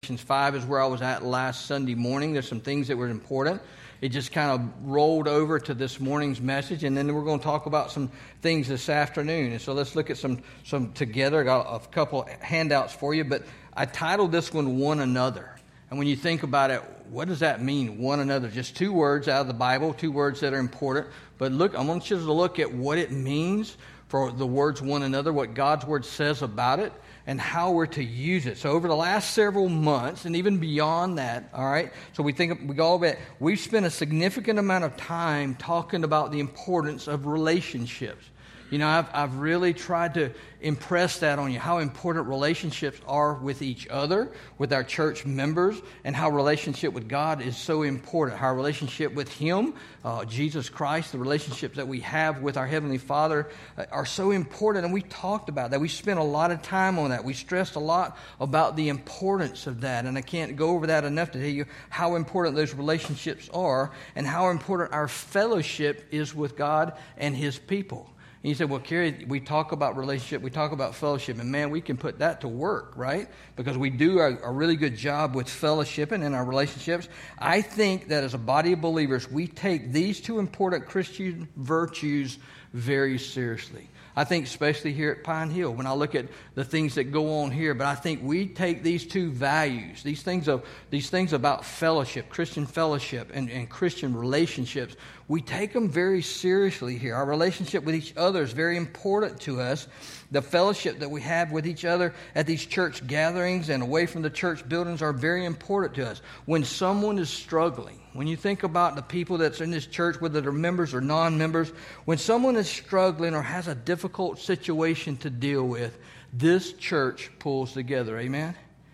Galatians 5 is where I was at last Sunday morning. There's some things that were important. It just kind of rolled over to this morning's message, and then we're going to talk about some things this afternoon. And so let's look at some together. I got a couple handouts for you, but I titled this one, One Another. And when you think about it, what does that mean, one another? Just two words out of the Bible, two words that are important. But look, I want you to look at what it means for the words one another, what God's Word says about it, and how we're to use it. So over the last several months, and even beyond that, all right, so we've spent a significant amount of time talking about the importance of relationships. You know, I've really tried to impress that on you, how important relationships are with each other, with our church members, and how relationship with God is so important. How our relationship with Him, Jesus Christ, the relationships that we have with our Heavenly Father are so important, and we talked about that. We spent a lot of time on that. We stressed a lot about the importance of that, and I can't go over that enough to tell you how important those relationships are and how important our fellowship is with God and His people. And you say, well, Kerry, we talk about relationship, we talk about fellowship, and man, we can put that to work, right? Because we do a really good job with fellowshipping in our relationships. I think that as a body of believers, we take these two important Christian virtues very seriously. I think especially here at Pine Hill, when I look at the things that go on here, but I think we take these two values, these things about fellowship, Christian fellowship, and Christian relationships, we take them very seriously here. Our relationship with each other is very important to us. The fellowship that we have with each other at these church gatherings and away from the church buildings are very important to us. When someone is struggling, when you think about the people that's in this church, whether they're members or non-members, when someone is struggling or has a difficult situation to deal with, this church pulls together. Amen?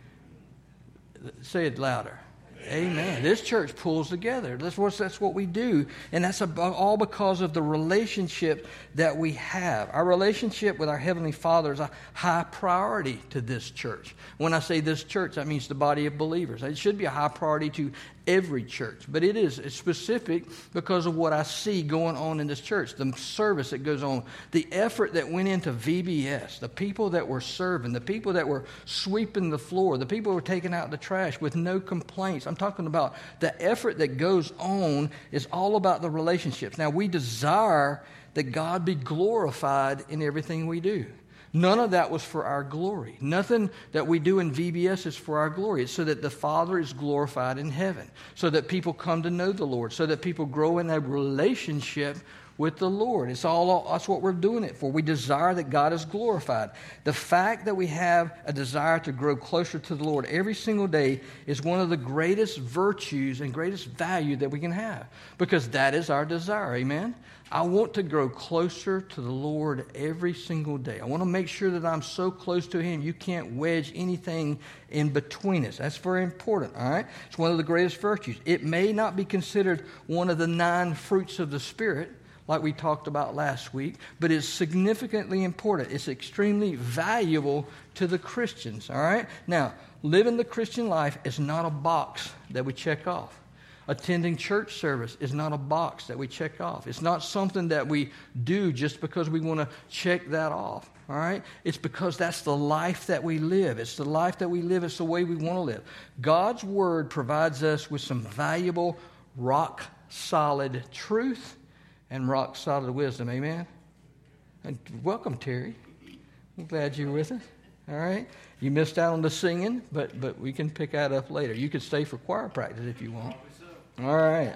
Say it louder. Amen. This church pulls together. That's what we do. And that's all because of the relationship that we have. Our relationship with our Heavenly Father is a high priority to this church. When I say this church, that means the body of believers. It should be a high priority to every church. But it's specific because of what I see going on in this church, the service that goes on, the effort that went into VBS, the people that were serving, the people that were sweeping the floor, the people who were taking out the trash with no complaints. I'm talking about the effort that goes on is all about the relationships. Now, we desire that God be glorified in everything we do. None of that was for our glory. Nothing that we do in VBS is for our glory. It's so that the Father is glorified in heaven, so that people come to know the Lord, so that people grow in a relationship with the Lord. That's what we're doing it for. We desire that God is glorified. The fact that we have a desire to grow closer to the Lord every single day is one of the greatest virtues and greatest value that we can have, because that is our desire. Amen? I want to grow closer to the Lord every single day. I want to make sure that I'm so close to Him, you can't wedge anything in between us. That's very important, all right? It's one of the greatest virtues. It may not be considered one of the 9 fruits of the Spirit, like we talked about last week, but it's significantly important. It's extremely valuable to the Christians, all right? Now, living the Christian life is not a box that we check off. Attending church service is not a box that we check off. It's not something that we do just because we want to check that off, all right? It's because that's the life that we live. It's the life that we live. It's the way we want to live. God's Word provides us with some valuable, rock-solid truth and rock-solid wisdom. Amen? And welcome, Terry. I'm glad you're with us. All right? You missed out on the singing, but we can pick that up later. You can stay for choir practice if you want. All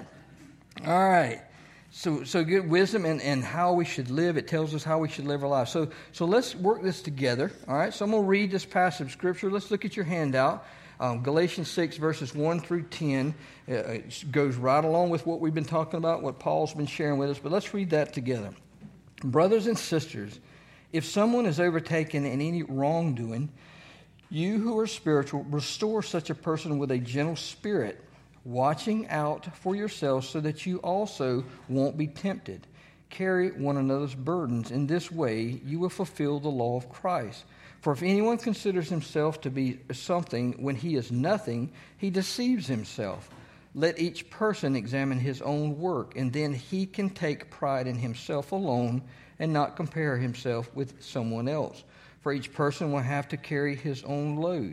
right. So good wisdom and how we should live. It tells us how we should live our lives. So let's work this together. All right. So I'm going to read this passage of Scripture. Let's look at your handout. Galatians 6 verses 1 through 10. It goes right along with what we've been talking about, what Paul's been sharing with us. But let's read that together. Brothers and sisters, if someone is overtaken in any wrongdoing, you who are spiritual, restore such a person with a gentle spirit, watching out for yourselves so that you also won't be tempted. Carry one another's burdens. In this way, you will fulfill the law of Christ. For if anyone considers himself to be something when he is nothing, he deceives himself. Let each person examine his own work, and then he can take pride in himself alone and not compare himself with someone else. For each person will have to carry his own load.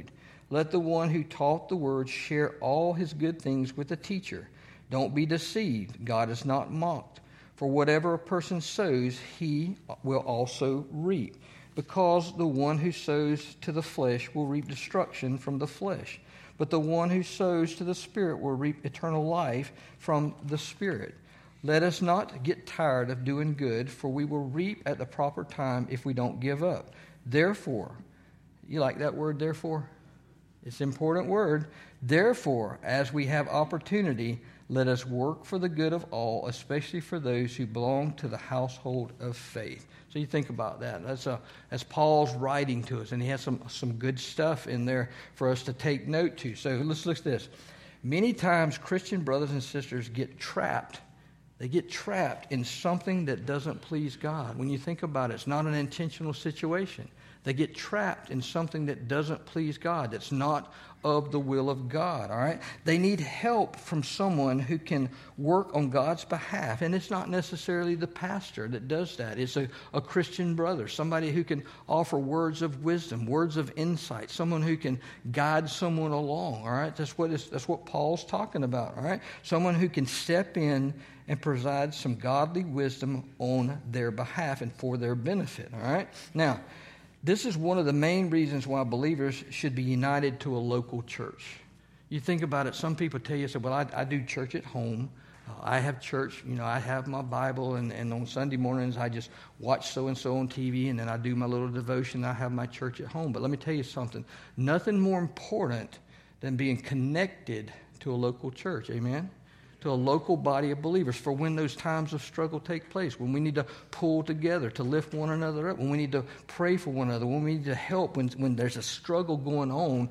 Let the one who taught the word share all his good things with the teacher. Don't be deceived. God is not mocked. For whatever a person sows, he will also reap. Because the one who sows to the flesh will reap destruction from the flesh. But the one who sows to the Spirit will reap eternal life from the Spirit. Let us not get tired of doing good, for we will reap at the proper time if we don't give up. Therefore, you like that word, therefore? It's an important word. Therefore, as we have opportunity, let us work for the good of all, especially for those who belong to the household of faith. So you think about that. That's Paul's writing to us, and he has some good stuff in there for us to take note to. So let's look at this. Many times Christian brothers and sisters get trapped. They get trapped in something that doesn't please God. When you think about it, it's not an intentional situation. They get trapped in something that doesn't please God, that's not of the will of God, all right? They need help from someone who can work on God's behalf, and it's not necessarily the pastor that does that. It's a Christian brother, somebody who can offer words of wisdom, words of insight, someone who can guide someone along, all right? That's what Paul's talking about, all right? Someone who can step in and provide some godly wisdom on their behalf and for their benefit, all right? Now, this is one of the main reasons why believers should be united to a local church. You think about it, some people tell you, well, I do church at home. I have church, I have my Bible, and on Sunday mornings I just watch so-and-so on TV, and then I do my little devotion. I have my church at home. But let me tell you something. Nothing more important than being connected to a local church, amen? To a local body of believers for when those times of struggle take place, when we need to pull together to lift one another up, when we need to pray for one another, when we need to help when there's a struggle going on,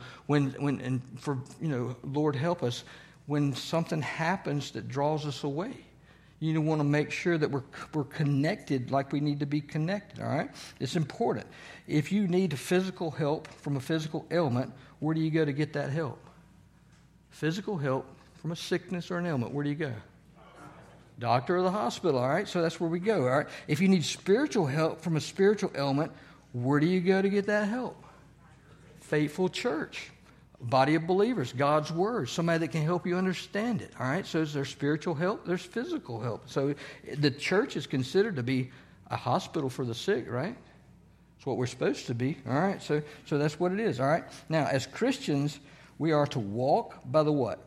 Lord help us, when something happens that draws us away. You want to make sure that we're connected like we need to be connected, all right? It's important. If you need physical help from a physical ailment, where do you go to get that help? Physical help from a sickness or an ailment, where do you go? Doctor or the hospital, all right? So that's where we go, all right? If you need spiritual help from a spiritual ailment, where do you go to get that help? Faithful church, body of believers, God's Word, somebody that can help you understand it, all right? So is there spiritual help? There's physical help. So the church is considered to be a hospital for the sick, right? That's what we're supposed to be, all right? So that's what it is, all right? Now, as Christians, we are to walk by the what?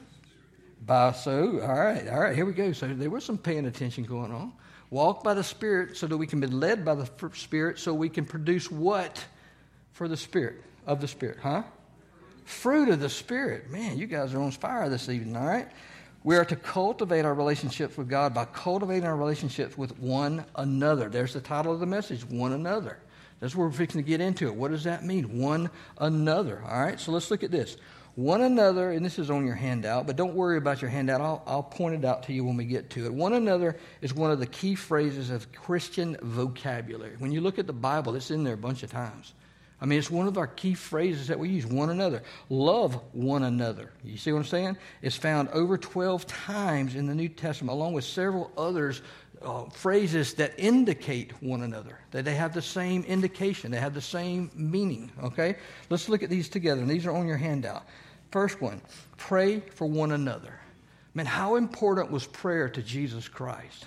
All right, here we go. So there was some paying attention going on. Walk by the Spirit so that we can be led by the Spirit so we can produce what for the Spirit, of the Spirit, huh? Fruit of the Spirit. Man, you guys are on fire this evening, all right? We are to cultivate our relationships with God by cultivating our relationships with one another. There's the title of the message, one another. That's where we're fixing to get into it. What does that mean? One another, all right? So let's look at this. One another, and this is on your handout, but don't worry about your handout. I'll point it out to you when we get to it. One another is one of the key phrases of Christian vocabulary. When you look at the Bible, it's in there a bunch of times. I mean, it's one of our key phrases that we use, one another. Love one another. You see what I'm saying? It's found over 12 times in the New Testament, along with several others, phrases that indicate one another, that they have the same indication, they have the same meaning, okay? Let's look at these together, and these are on your handout. First one, pray for one another. Man, how important was prayer to Jesus Christ?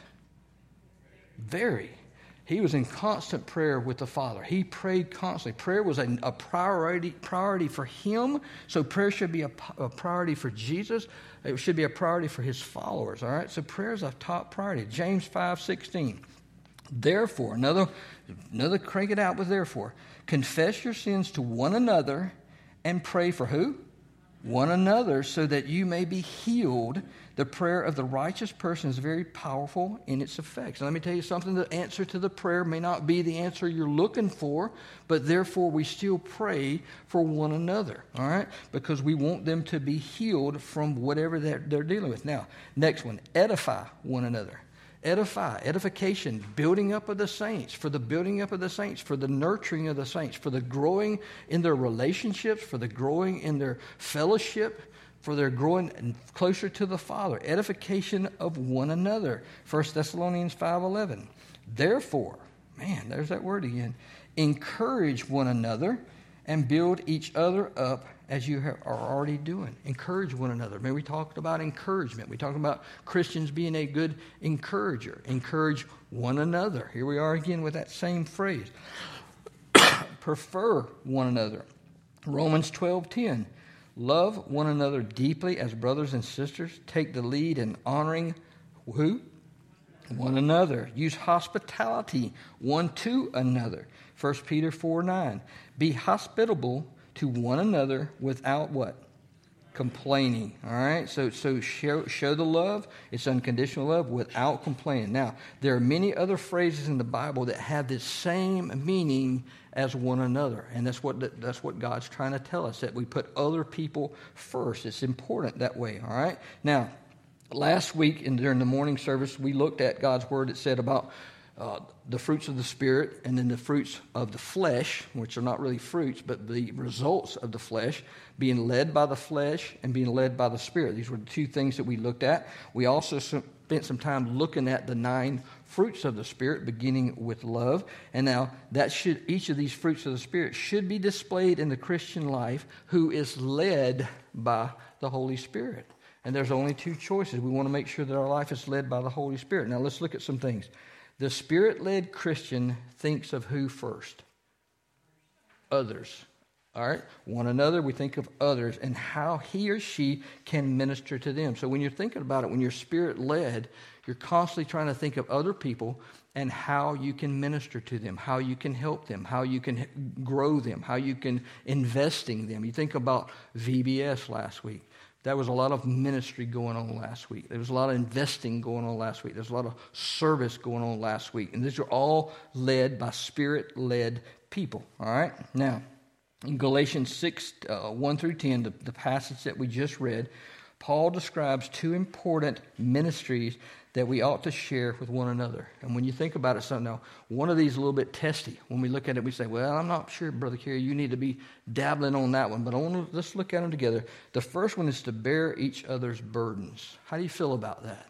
Very. He was in constant prayer with the Father. He prayed constantly. Prayer was a priority for him, so prayer should be a priority for Jesus. It should be a priority for his followers, all right? So prayer is a top priority. James 5:16. Therefore, another crank it out with therefore. Confess your sins to one another and pray for who? One another, so that you may be healed. The prayer of the righteous person is very powerful in its effects. Now, let me tell you something. The answer to the prayer may not be the answer you're looking for, but therefore we still pray for one another, all right? Because we want them to be healed from whatever they're dealing with. Now, next one, edify one another. Edify, edification, building up of the saints, for the building up of the saints, for the nurturing of the saints, for the growing in their relationships, for the growing in their fellowship, for their growing closer to the Father. Edification of one another. 1 Thessalonians 5:11. Therefore, man, there's that word again. Encourage one another and build each other up as you are already doing. Encourage one another. Remember, we talked about encouragement. We talked about Christians being a good encourager. Encourage one another. Here we are again with that same phrase. Prefer one another. Romans 12:10. Love one another deeply as brothers and sisters. Take the lead in honoring who? One another. Use hospitality one to another. 1 Peter 4:9. Be hospitable to one another without what? Complaining. All right? So show the love. It's unconditional love without complaining. Now, there are many other phrases in the Bible that have this same meaning as one another. And that's what God's trying to tell us, that we put other people first. It's important that way. All right? Now, last week during the morning service, we looked at God's word. It said about the fruits of the Spirit and then the fruits of the flesh, which are not really fruits, but the results of the flesh, being led by the flesh and being led by the Spirit. These were the two things that we looked at. We also spent some time looking at the 9 fruits of the Spirit, beginning with love. And now each of these fruits of the Spirit should be displayed in the Christian life who is led by the Holy Spirit. And there's only 2 choices. We want to make sure that our life is led by the Holy Spirit. Now let's look at some things. The Spirit-led Christian thinks of who first? Others. All right? One another, we think of others and how he or she can minister to them. So when you're thinking about it, when you're Spirit-led, you're constantly trying to think of other people and how you can minister to them, how you can help them, how you can grow them, how you can invest in them. You think about VBS last week. There was a lot of ministry going on last week. There was a lot of investing going on last week. There's a lot of service going on last week. And these are all led by Spirit-led people. All right? Now, in Galatians 6, 1 through 10, the passage that we just read, Paul describes 2 important ministries that we ought to share with one another. And when you think about it, now, one of these is a little bit testy. When we look at it, we say, well, I'm not sure, Brother Kerry, you need to be dabbling on that one. But let's look at them together. The first one is to bear each other's burdens. How do you feel about that?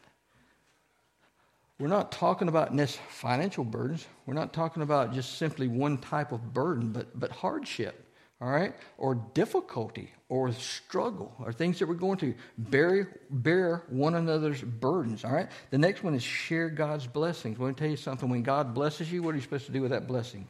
We're not talking about financial burdens. We're not talking about just simply one type of burden, but hardship. All right, or difficulty, or struggle, or things that we're going to bear one another's burdens. All right. The next one is share God's blessings. I want to tell you something. When God blesses you, what are you supposed to do with that blessing?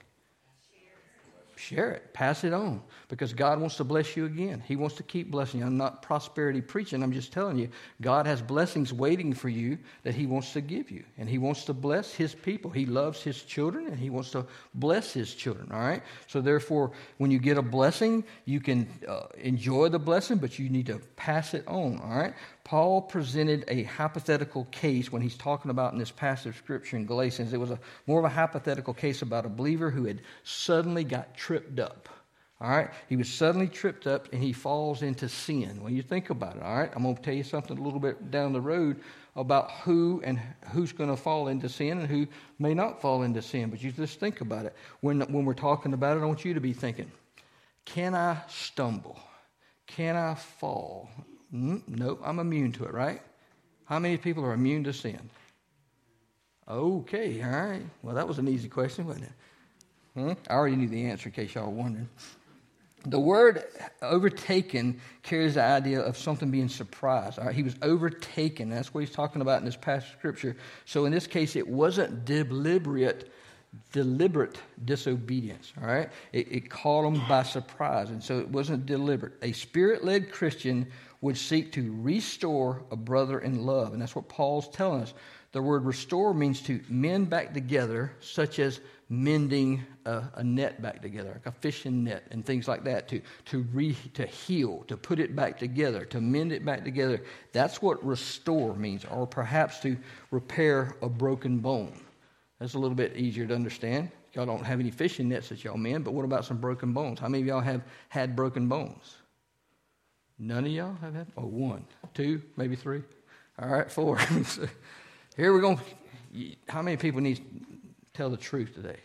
Share it. Pass it on. Because God wants to bless you again. He wants to keep blessing you. I'm not prosperity preaching. I'm just telling you, God has blessings waiting for you that he wants to give you. And he wants to bless his people. He loves his children, and he wants to bless his children. All right? So therefore, when you get a blessing, you can enjoy the blessing, but you need to pass it on. All right? Paul presented a hypothetical case when he's talking about in this passage of Scripture in Galatians. It was more of a hypothetical case about a believer who had suddenly got tripped up. All right? He was suddenly tripped up and he falls into sin. When you think about it, all right? I'm going to tell you something a little bit down the road about who's going to fall into sin and who may not fall into sin. But you just think about it. When we're talking about it, I want you to be thinking, can I stumble? Can I fall? Nope, I'm immune to it, right? How many people are immune to sin? Okay, all right. Well, that was an easy question, wasn't it? I already knew the answer in case y'all were wondering. The word overtaken carries the idea of something being surprised. All right? He was overtaken. That's what he's talking about in this passage of Scripture. So in this case, it wasn't deliberate disobedience. All right? It caught him by surprise, and so it wasn't deliberate. A Spirit-led Christian would seek to restore a brother in love, and that's what Paul's telling us. The word restore means to mend back together, such as mending a net back together, like a fishing net and things like that, to heal, to put it back together, to mend it back together. That's what restore means, or perhaps to repair a broken bone. That's a little bit easier to understand. Y'all don't have any fishing nets that y'all mend, but what about some broken bones? How many of y'all have had broken bones? None of y'all have had? Oh, 1, 2, maybe 3. All right, 4. Here we're going. How many people need to tell the truth today?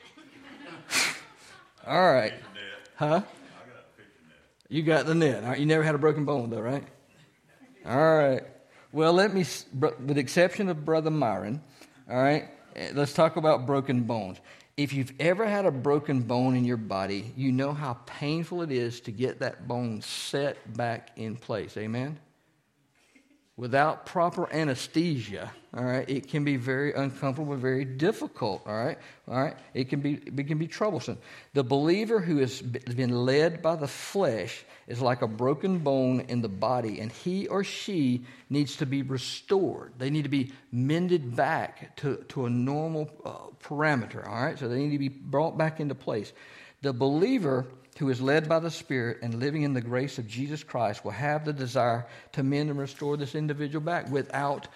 All right. Huh? You got the net. All right. You never had a broken bone, though, right? All right. Well, with the exception of Brother Myron, all right, let's talk about broken bones. If you've ever had a broken bone in your body, you know how painful it is to get that bone set back in place. Amen? Without proper anesthesia, all right, it can be very uncomfortable, very difficult, all right? It can be troublesome. The believer who has been led by the flesh is like a broken bone in the body, and he or she needs to be restored. They need to be mended back to a normal parameter, all right? So they need to be brought back into place. The believer who is led by the Spirit and living in the grace of Jesus Christ will have the desire to mend and restore this individual back without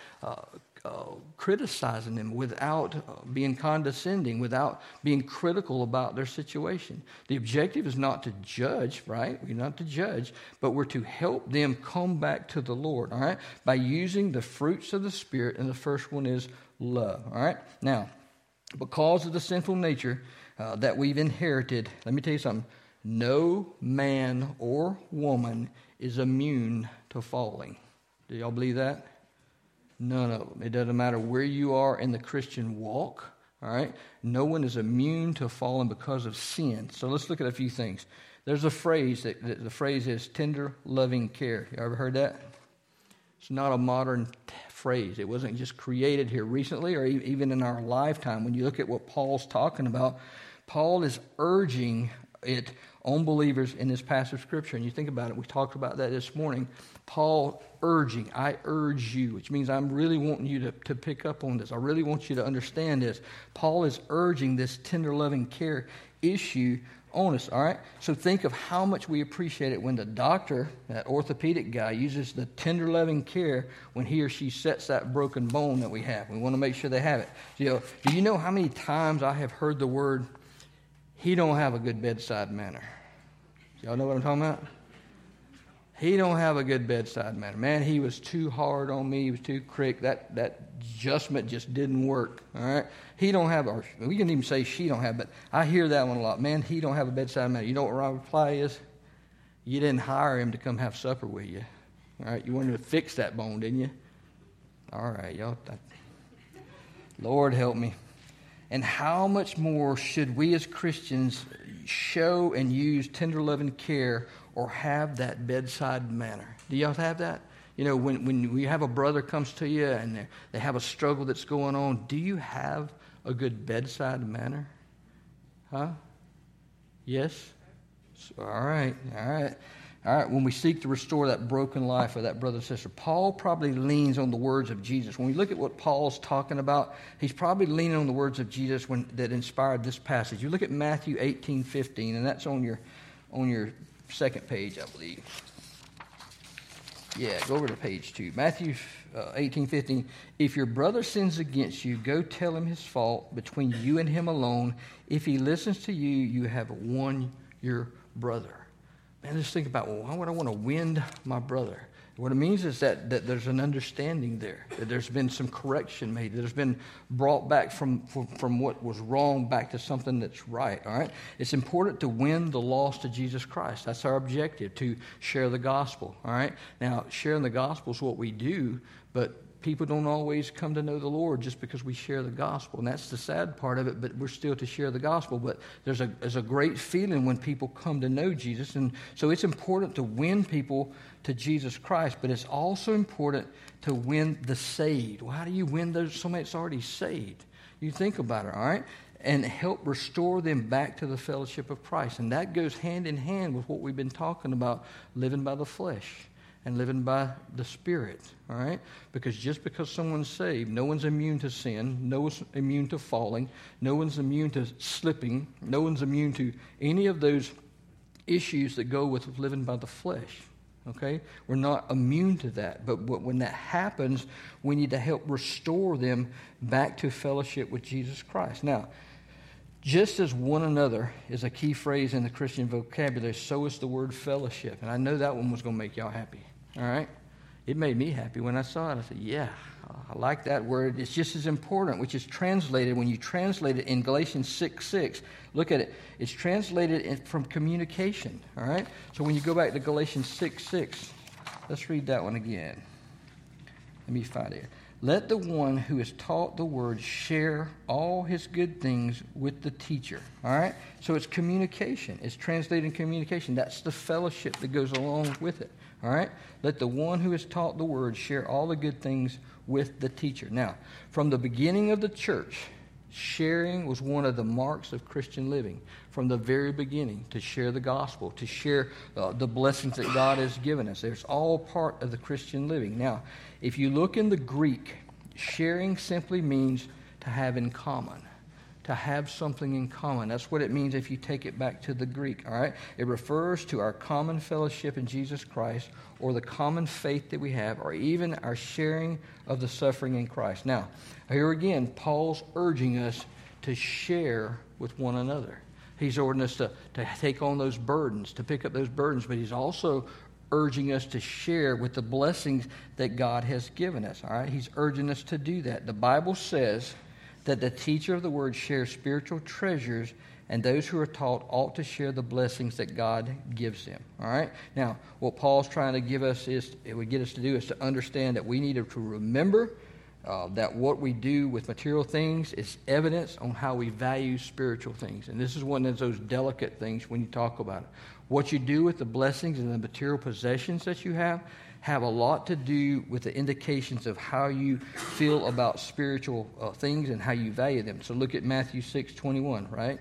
criticizing them, without being condescending, without being critical about their situation. The objective is not to judge, right? We're not to judge, but we're to help them come back to the Lord, all right? By using the fruits of the Spirit, and the first one is love, all right? Now, because of the sinful nature that we've inherited, let me tell you something. No man or woman is immune to falling. Do y'all believe that? None of them. It doesn't matter where you are in the Christian walk, all right? No one is immune to falling because of sin. So let's look at a few things. There's a phrase, the phrase is tender, loving care. You ever heard that? It's not a modern phrase. It wasn't just created here recently or even in our lifetime. When you look at what Paul's talking about, Paul is urging it on believers in this passage of Scripture. And you think about it, we talked about that this morning. Paul urging, I urge you, which means I'm really wanting you to pick up on this. I really want you to understand this. Paul is urging this tender loving care issue on us, all right? So think of how much we appreciate it when the doctor, that orthopedic guy, uses the tender loving care when he or she sets that broken bone that we have. We want to make sure they have it. Do you know how many times I have heard the word, he don't have a good bedside manner? Y'all know what I'm talking about? He don't have a good bedside manner. Man, he was too hard on me. He was too quick. That adjustment just didn't work. All right? He don't have, or we can even say she don't have, but I hear that one a lot. Man, he don't have a bedside manner. You know what my reply is? You didn't hire him to come have supper with you. All right? You wanted to fix that bone, didn't you? All right, y'all. Lord help me. And how much more should we as Christians show and use tender loving care or have that bedside manner? Do y'all have that? You know, when you have a brother comes to you and they have a struggle that's going on, do you have a good bedside manner? Huh? Yes? All right. When we seek to restore that broken life of that brother and sister, Paul probably leans on the words of Jesus. When we look at what Paul's talking about, he's probably leaning on the words of Jesus that inspired this passage. You look at Matthew 18:15, and that's on your second page, I believe. Yeah, go over to page 2. Matthew 18:15. If your brother sins against you, go tell him his fault between you and him alone. If he listens to you, you have won your brother. Man, just think about, well, why would I want to win my brother? What it means is that there's an understanding there, that there's been some correction made, that there's been brought back from what was wrong back to something that's right, all right? It's important to win the lost to Jesus Christ. That's our objective, to share the gospel, all right? Now, sharing the gospel is what we do, but people don't always come to know the Lord just because we share the gospel. And that's the sad part of it, but we're still to share the gospel. But there's a great feeling when people come to know Jesus. And so it's important to win people to Jesus Christ, but it's also important to win the saved. Well, how do you win somebody that's already saved? You think about it, all right? And help restore them back to the fellowship of Christ. And that goes hand in hand with what we've been talking about, living by the flesh and living by the Spirit, all right? Because just because someone's saved, no one's immune to sin, no one's immune to falling, no one's immune to slipping, no one's immune to any of those issues that go with living by the flesh, okay? We're not immune to that, but when that happens, we need to help restore them back to fellowship with Jesus Christ. Now, just as one another is a key phrase in the Christian vocabulary, so is the word fellowship. And I know that one was going to make y'all happy. All right? It made me happy when I saw it. I said, yeah, I like that word. It's just as important, which is translated, when you translate it in Galatians 6:6, look at it. It's translated from communication. All right? So when you go back to Galatians 6:6, let's read that one again. Let me find it. let the one who is taught the word share all his good things with the teacher. All right? So it's communication. It's translating communication. That's the fellowship that goes along with it. All right? Let the one who is taught the word share all the good things with the teacher. Now, from the beginning of the church, sharing was one of the marks of Christian living. From the very beginning, to share the gospel, to share the blessings that God has given us. It's all part of the Christian living. Now, if you look in the Greek, sharing simply means to have in common. To have something in common. That's what it means if you take it back to the Greek, all right? It refers to our common fellowship in Jesus Christ, or the common faith that we have, or even our sharing of the suffering in Christ. Now, here again, Paul's urging us to share with one another. He's ordering us to take on those burdens, to pick up those burdens, but he's also urging us to share with the blessings that God has given us, all right? He's urging us to do that. The Bible says that the teacher of the word shares spiritual treasures, and those who are taught ought to share the blessings that God gives them. All right? Now, what Paul's trying to give us is, it would get us to do is to understand that we need to remember that what we do with material things is evidence on how we value spiritual things. And this is one of those delicate things when you talk about it. What you do with the blessings and the material possessions that you have a lot to do with the indications of how you feel about spiritual things and how you value them. So look at Matthew 6:21, right?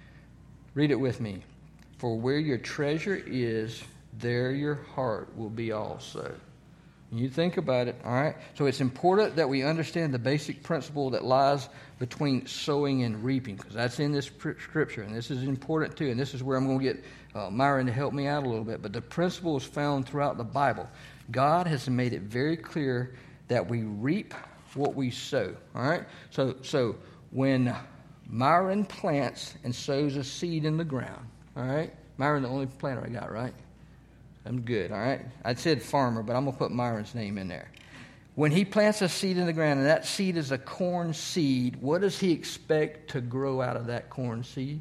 Read it with me. For where your treasure is, there your heart will be also. You think about it, all right? So it's important that we understand the basic principle that lies between sowing and reaping, because that's in this scripture, and this is important too, and this is where I'm going to get Myron to help me out a little bit. But the principle is found throughout the Bible. God has made it very clear that we reap what we sow, all right? So when Myron plants and sows a seed in the ground, all right? Myron, the only planter I got, right? I'm good, all right? I said farmer, but I'm going to put Myron's name in there. When he plants a seed in the ground, and that seed is a corn seed, what does he expect to grow out of that corn seed?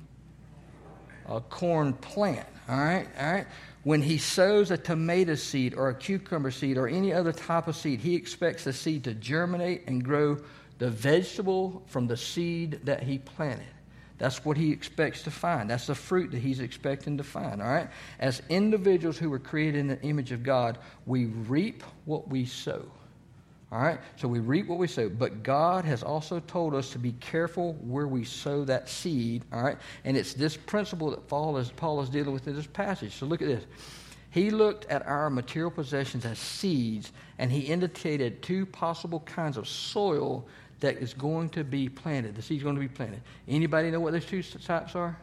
A corn plant, all right? All right? When he sows a tomato seed or a cucumber seed or any other type of seed, he expects the seed to germinate and grow the vegetable from the seed that he planted. That's what he expects to find. That's the fruit that he's expecting to find, all right? As individuals who were created in the image of God, we reap what we sow, all right? So we reap what we sow. But God has also told us to be careful where we sow that seed, all right? And it's this principle that Paul is dealing with in this passage. So look at this. He looked at our material possessions as seeds, and he indicated two possible kinds of soil that is going to be planted. The seed's going to be planted. Anybody know what those two types are?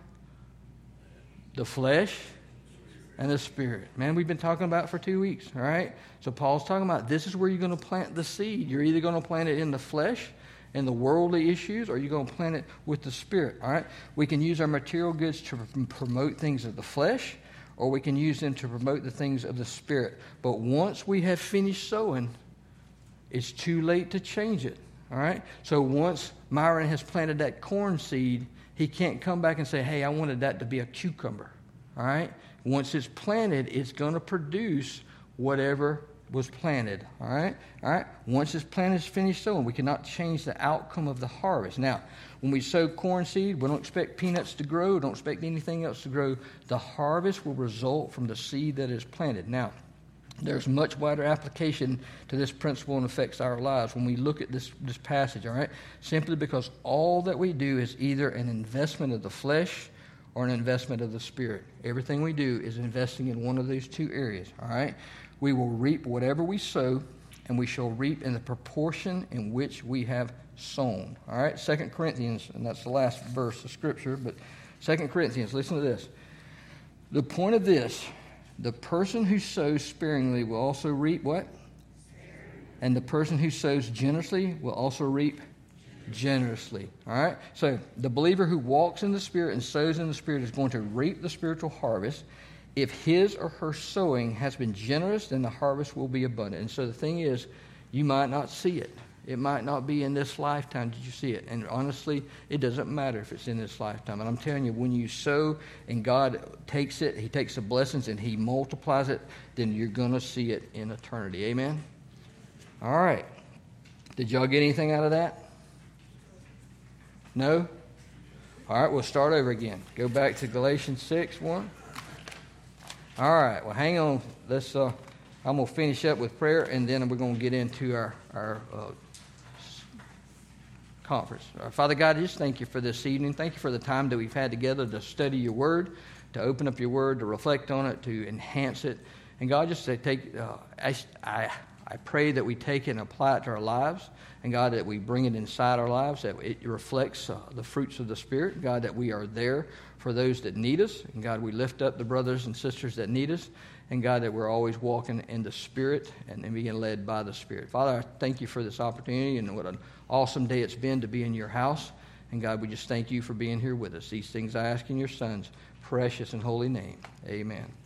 The flesh and the spirit. Man, we've been talking about it for 2 weeks, all right? So Paul's talking about this is where you're going to plant the seed. You're either going to plant it in the flesh, in the worldly issues, or you're going to plant it with the spirit, all right? We can use our material goods to promote things of the flesh, or we can use them to promote the things of the spirit. But once we have finished sowing, it's too late to change it. All right? So once Myron has planted that corn seed, he can't come back and say, hey, I wanted that to be a cucumber. All right? Once it's planted, it's going to produce whatever was planted. All right? All right? Once it's planted, it's finished sowing. We cannot change the outcome of the harvest. Now, when we sow corn seed, we don't expect peanuts to grow. Don't expect anything else to grow. The harvest will result from the seed that is planted. Now, there's much wider application to this principle and affects our lives when we look at this passage, all right? Simply because all that we do is either an investment of the flesh or an investment of the spirit. Everything we do is investing in one of these two areas, all right? We will reap whatever we sow, and we shall reap in the proportion in which we have sown, all right? 2 Corinthians, and that's the last verse of Scripture, but 2 Corinthians, listen to this. The point of this, the person who sows sparingly will also reap what? And the person who sows generously will also reap generously. All right? So the believer who walks in the Spirit and sows in the Spirit is going to reap the spiritual harvest. If his or her sowing has been generous, then the harvest will be abundant. And so the thing is, you might not see it. It might not be in this lifetime did you see it. And honestly, it doesn't matter if it's in this lifetime. And I'm telling you, when you sow and God takes it, he takes the blessings and he multiplies it, then you're going to see it in eternity. Amen? All right. Did y'all get anything out of that? No? All right, we'll start over again. Go back to Galatians 6:1. All right, well, hang on. Let's. I'm going to finish up with prayer, and then we're going to get into our conference. Father God, I just thank you for this evening. Thank you for the time that we've had together to study your word, to open up your word, to reflect on it, to enhance it. And God, just to take, I pray that we take it and apply it to our lives. And God, that we bring it inside our lives, that it reflects the fruits of the Spirit. God, that we are there for those that need us. And God, we lift up the brothers and sisters that need us. And God, that we're always walking in the Spirit and being led by the Spirit. Father, I thank you for this opportunity, and what an awesome day it's been to be in your house. And God, we just thank you for being here with us. These things I ask in your Son's precious and holy name. Amen.